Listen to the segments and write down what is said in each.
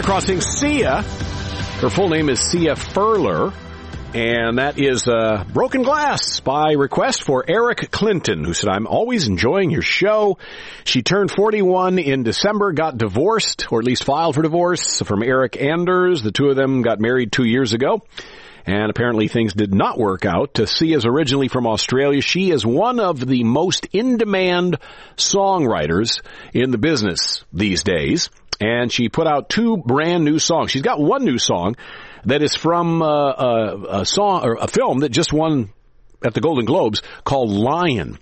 Crossing, Sia. Her full name is Sia Furler. And that is Broken Glass by request for Eric Clinton, who said, I'm always enjoying your show. She turned 41 in December, got divorced, or at least filed for divorce from Eric Anders. The two of them got married 2 years ago. And apparently things did not work out. Sia is originally from Australia. She is one of the most in-demand songwriters in the business these days. And she put out 2 brand new songs. She's got one new song that is from a song or a film that just won at the Golden Globes called Lion.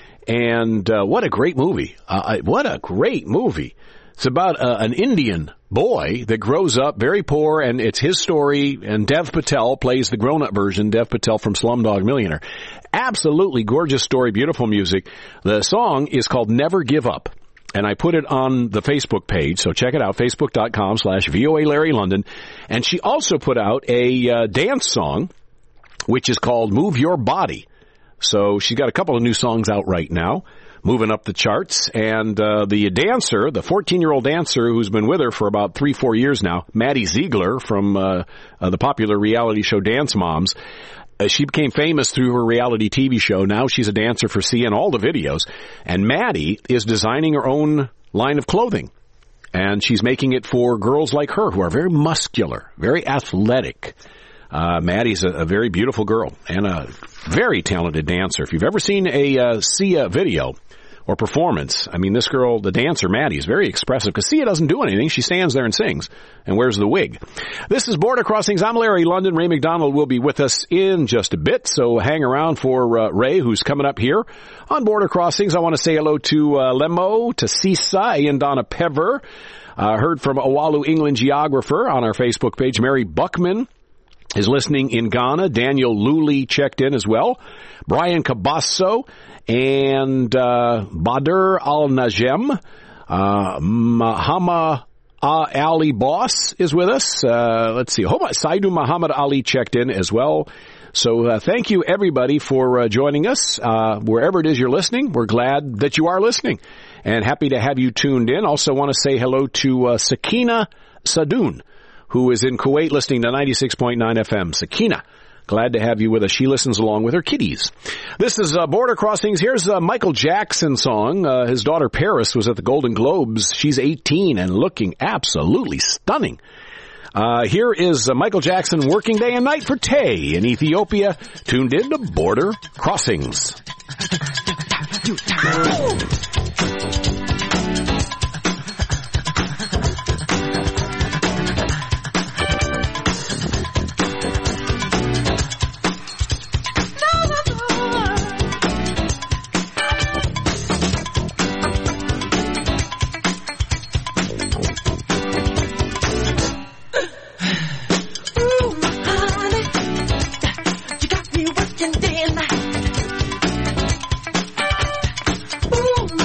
And what a great movie. What a great movie. It's about an Indian boy that grows up very poor, and it's his story, and Dev Patel plays the grown-up version, Dev Patel from Slumdog Millionaire. Absolutely gorgeous story, beautiful music. The song is called Never Give Up. And I put it on the Facebook page, so check it out, facebook.com/VOA Larry London. And she also put out a dance song, which is called Move Your Body. So she's got a couple of new songs out right now, moving up the charts. And the dancer, the 14-year-old dancer who's been with her for about 3-4 years now, Maddie Ziegler from the popular reality show Dance Moms, she became famous through her reality TV show. Now she's a dancer for Sia in all the videos. And Maddie is designing her own line of clothing. And she's making it for girls like her who are very muscular, very athletic. Maddie's a very beautiful girl and a very talented dancer. If you've ever seen a Sia video or performance, I mean, this girl, the dancer, Maddie, is very expressive because Sia doesn't do anything. She stands there and sings and wears the wig. This is Border Crossings. I'm Larry London. Ray McDonald will be with us in just a bit, so hang around for Ray, who's coming up here on Border Crossings. I want to say hello to Lemo, to Sisa, and Donna Pever. Heard from Owalu England geographer on our Facebook page. Mary Buckman is listening in Ghana. Daniel Luley checked in as well. Brian Cabasso and Badr Al-Najem. Muhammad Ali Boss is with us. Let's see. Saidu Muhammad Ali checked in as well. So thank you, everybody, for joining us. Wherever it is you're listening, we're glad that you are listening and happy to have you tuned in. Also want to say hello to Sakina Sadoun, who is in Kuwait listening to 96.9 FM. Sakina, glad to have you with us. She listens along with her kiddies. This is Border Crossings. Here's a Michael Jackson song. His daughter Paris was at the Golden Globes. She's 18 and looking absolutely stunning. Here is Michael Jackson, Working Day and Night for Tay in Ethiopia, tuned in to Border Crossings. Day and night. Ooh,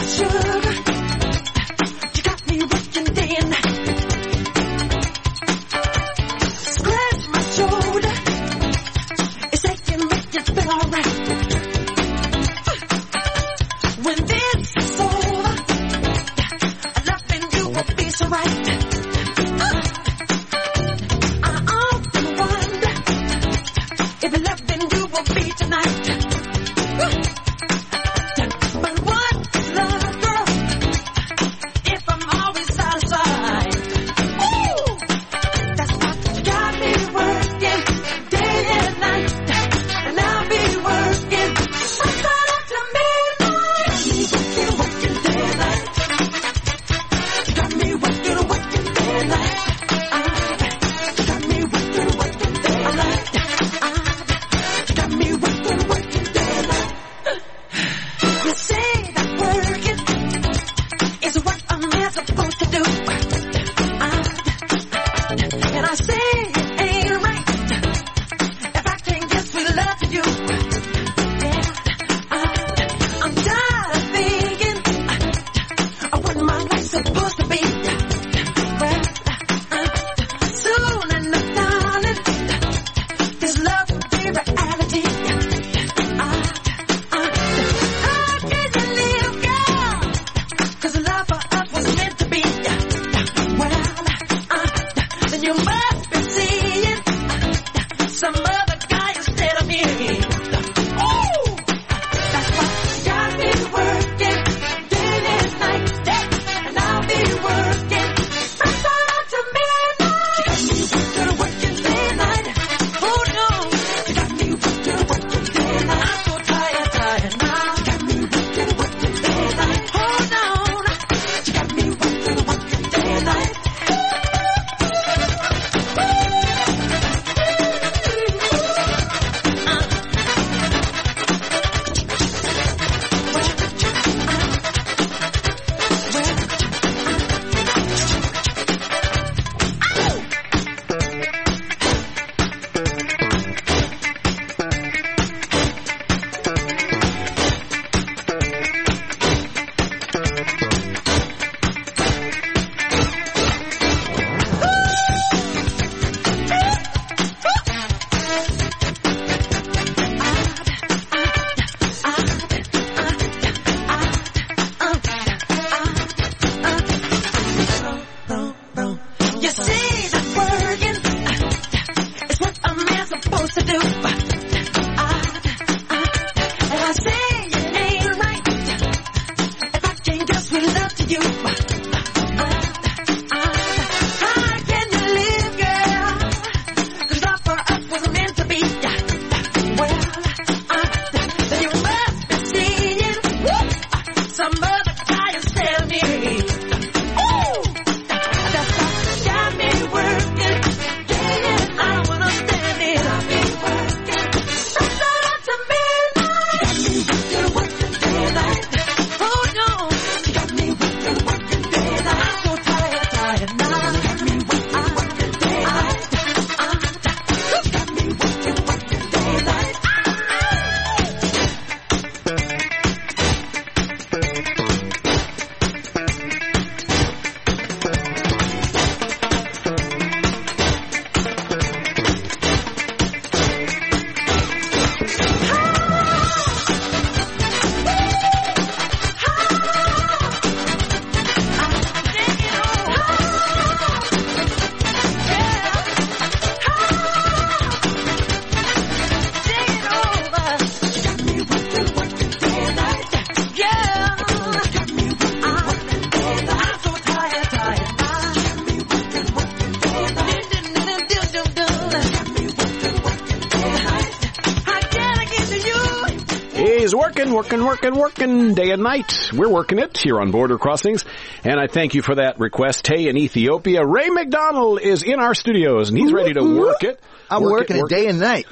Working day and night. We're working it here on Border Crossings, and I thank you for that request. Tay in Ethiopia. Ray McDonald is in our studios, and he's ready to work it. I'm working it day and night.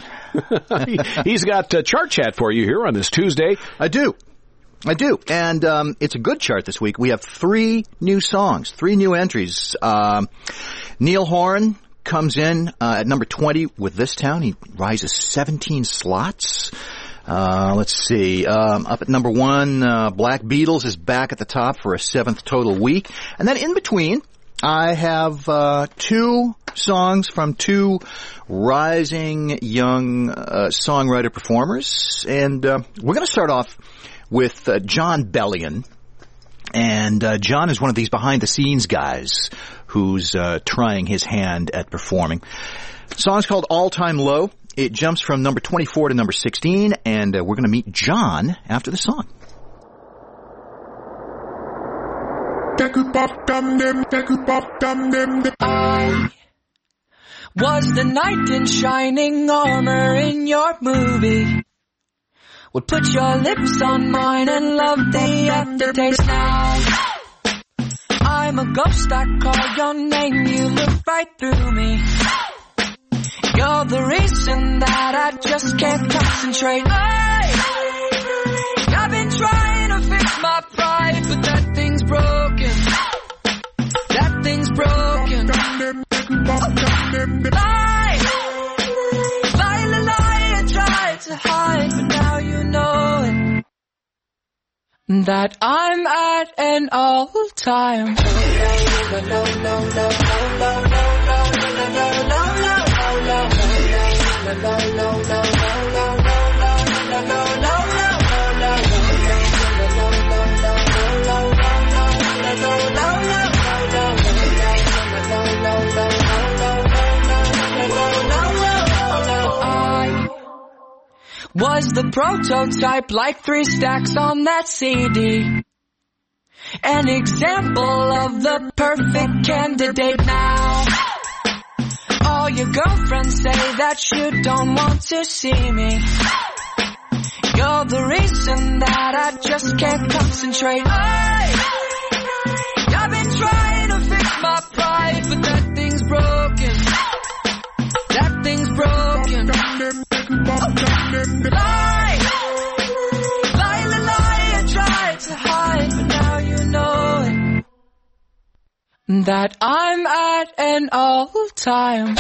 He's got Chart Chat for you here on this Tuesday. I do. And it's a good chart this week. We have 3 new songs, 3 new entries. Neil Horan comes in at number 20 with This Town. He rises 17 slots. Let's see. Up at number 1, Black Beatles is back at the top for a 7th total week. And then in between, I have 2 songs from 2 rising young songwriter performers. And we're going to start off with Jon Bellion. And John is one of these behind-the-scenes guys who's trying his hand at performing. The song's called All Time Low. It jumps from number 24 to number 16, and we're going to meet John after the song. I was the knight in shining armor in your movie. Would put your lips on mine and love the aftertaste now. I'm a ghost, I call your name, you look right through me. You're the reason that I just can't concentrate. I've been trying to fix my pride, but that thing's broken. That thing's broken. Lie, I tried to hide, but now you know it. That I'm at an all-time. Was the prototype like 3 stacks on that CD? An example of the perfect candidate now. All your girlfriends say that you don't want to see me. You're the reason that I just can't concentrate. I've been trying to fix my pride, but that thing's broken. That thing's broken. Lie, I tried to hide, but now you know it. That I'm at an all-time.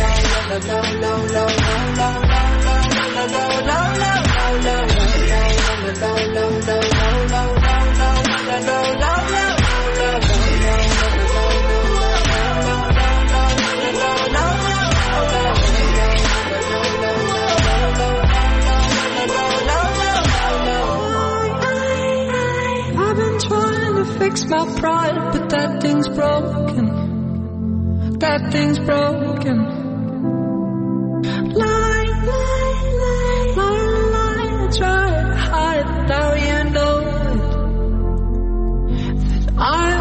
Fix my pride, but that thing's broken. That thing's broken. Lie, I try to hide, now you know it. That I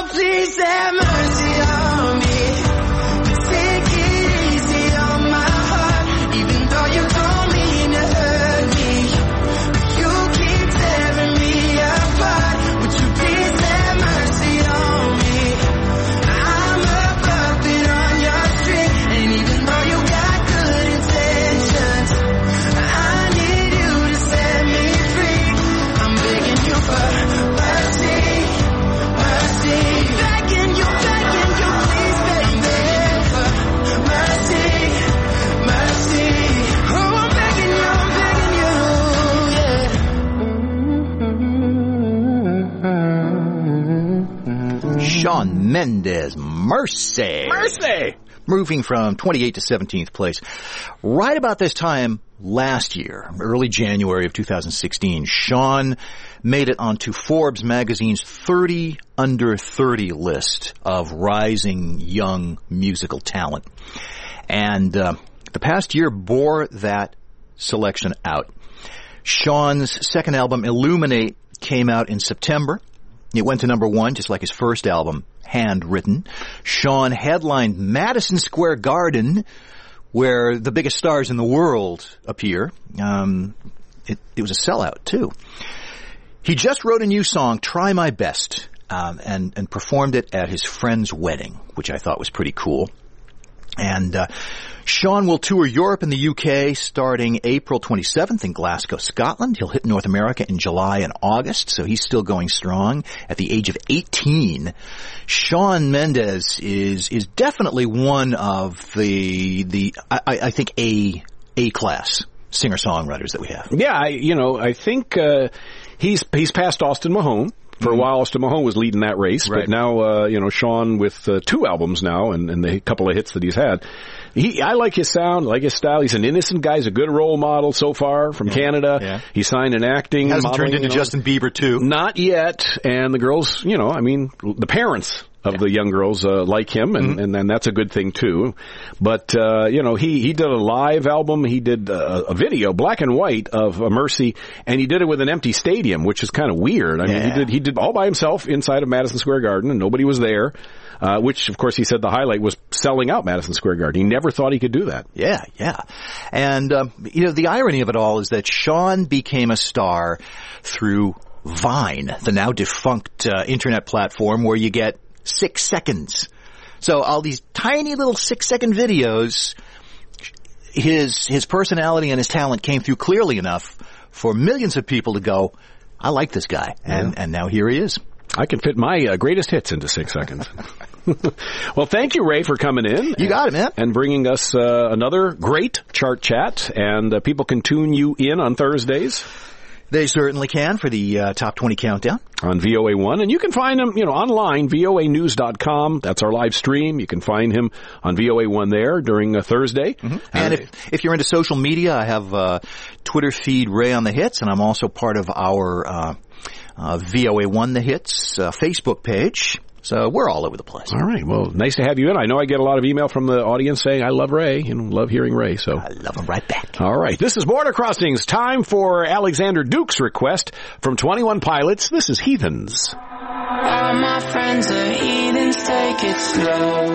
Oh, please have mercy on me. Take it easy on my heart, even though you don't mean to hurt me. You keep tearing me apart. Would you please have mercy on me? I'm a puppet on your string, and even though you got good intentions, I need you to set me free. I'm begging you for mercy, mercy. Begging you, please, baby, for mercy, mercy. Oh, I'm begging you, yeah. Shawn Mendes, Mercy. Mercy! Moving from 28th to 17th place. Right about this time last year, early January of 2016, Shawn made it onto Forbes magazine's 30 under 30 list of rising young musical talent. And the past year bore that selection out. Shawn's second album, Illuminate, came out in September. It went to number 1, just like his first album, Handwritten. Shawn headlined Madison Square Garden, where the biggest stars in the world appear. It was a sellout, too. He just wrote a new song, Try My Best, and performed it at his friend's wedding, which I thought was pretty cool. And Shawn will tour Europe and the UK starting April 27th in Glasgow, Scotland. He'll hit North America in July and August, so he's still going strong. At the age of 18, Shawn Mendes is definitely one of I think A-class singer-songwriters that we have. Yeah, I think he's passed Austin Mahone. For a while, Austin Mahone was leading that race, right. But now, Shawn with 2 albums now and the couple of hits that he's had. I like his sound, like his style. He's an innocent guy. He's a good role model so far from Canada. Yeah. He signed an acting. Hasn't turned into Justin Bieber, too. Not yet. And the girls, the parents of the young girls like him, and that's a good thing, too. But, he did a live album. He did a video, black and white, of Mercy, and he did it with an empty stadium, which is kind of weird. I mean, he did all by himself inside of Madison Square Garden, and nobody was there. Which, of course, he said the highlight was selling out Madison Square Garden. He never thought he could do that. Yeah. And, the irony of it all is that Shawn became a star through Vine, the now defunct internet platform where you get 6 seconds. So all these tiny little 6-second videos, his personality and his talent came through clearly enough for millions of people to go, I like this guy. And now here he is. I can fit my greatest hits into 6 seconds. Well, thank you, Ray, for coming in. You got it, man. And bringing us another great chart chat. And people can tune you in on Thursdays. They certainly can for the Top 20 Countdown. On VOA1. And you can find him, online, voanews.com. That's our live stream. You can find him on VOA1 there during Thursday. Mm-hmm. And if you're into social media, I have a Twitter feed, Ray on the Hits, and I'm also part of our VOA1 The Hits Facebook page. So we're all over the place. All right. Well, nice to have you in. I know I get a lot of email from the audience saying, I love Ray, love hearing Ray. So I love him right back. All right. This is Border Crossings. Time for Alexander Duke's request from 21 Pilots. This is Heathens. All my friends are heathens, take it slow.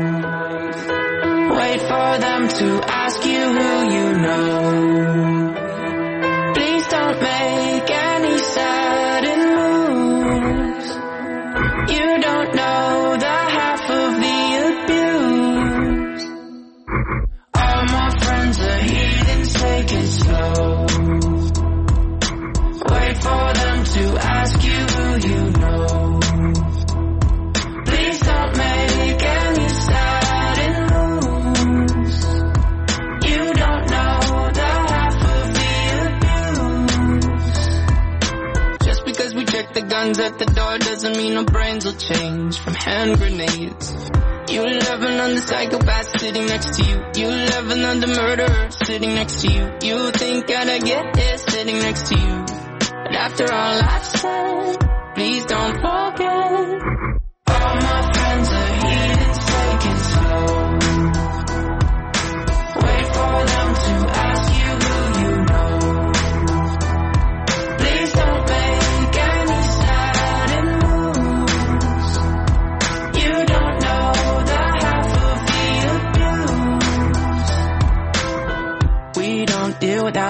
Wait for them to ask you who you know. Please don't make any sudden moves. You don't know the half of the abuse. All my friends are heathens, take it slow. Wait for them to ask you who you know. Please don't make any sudden moves. You don't know the half of the abuse. Just because we check the guns at the door doesn't mean our brains will change from hand grenades. You love another psychopath sitting next to you. You love another murderer sitting next to you. You think I'd get it sitting next to you. But after all I've said, please don't forget. All my friends are heathens, take it slow. Wait for them to ask you who you know. Please don't make any sudden moves.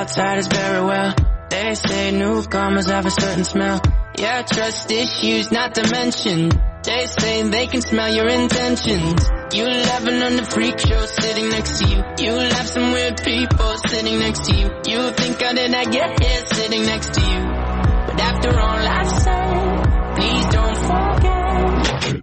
outside is very well. They say newcomers have a certain smell. Yeah, trust issues not to mention. They say they can smell your intentions. You laughing on the freak show sitting next to you. You laugh some weird people sitting next to you. You think how did I get here sitting next to you? But after all I've said, please don't forget.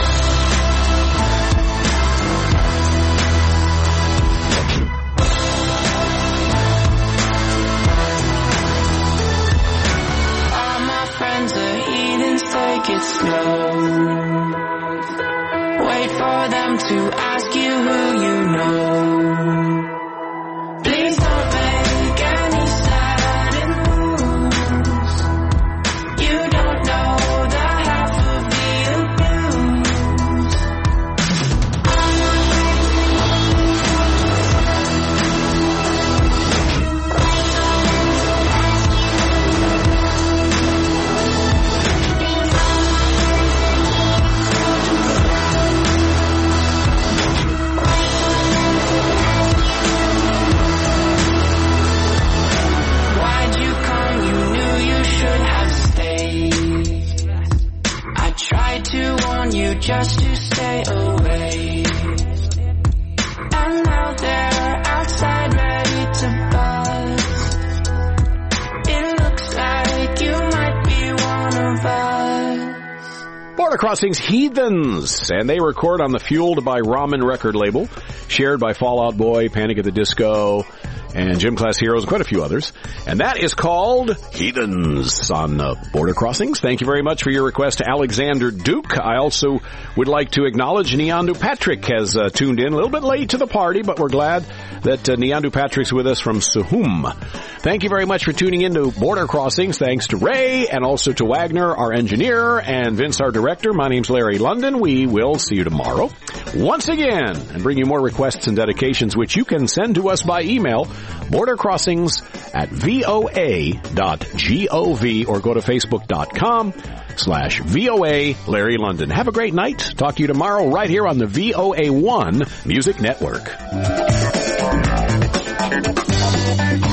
All my friends are heathens, take it slow. Wait for them to ask you who you know. Please don't make any sudden moves. You don't know the half of the abuse. Tried to warn you just to stay away. And now they're outside ready to buzz. It looks like you might be one of us. Border Crossings Heathens, and they record on the Fueled by Ramen record label, shared by Fall Out Boy, Panic at the Disco, and Gym Class Heroes, and quite a few others. And that is called Heathens on Border Crossings. Thank you very much for your request to Alexander Duke. I also would like to acknowledge Neandu Patrick has tuned in a little bit late to the party, but we're glad that Neandu Patrick's with us from Sahum. Thank you very much for tuning in to Border Crossings. Thanks to Ray and also to Wagner, our engineer, and Vince, our director. My name's Larry London. We will see you tomorrow once again and bring you more requests and dedications, which you can send to us by email, bordercrossings@voa.gov, or go to facebook.com/VOA Larry London. Have a great night. Talk to you tomorrow right here on the VOA1 Music Network.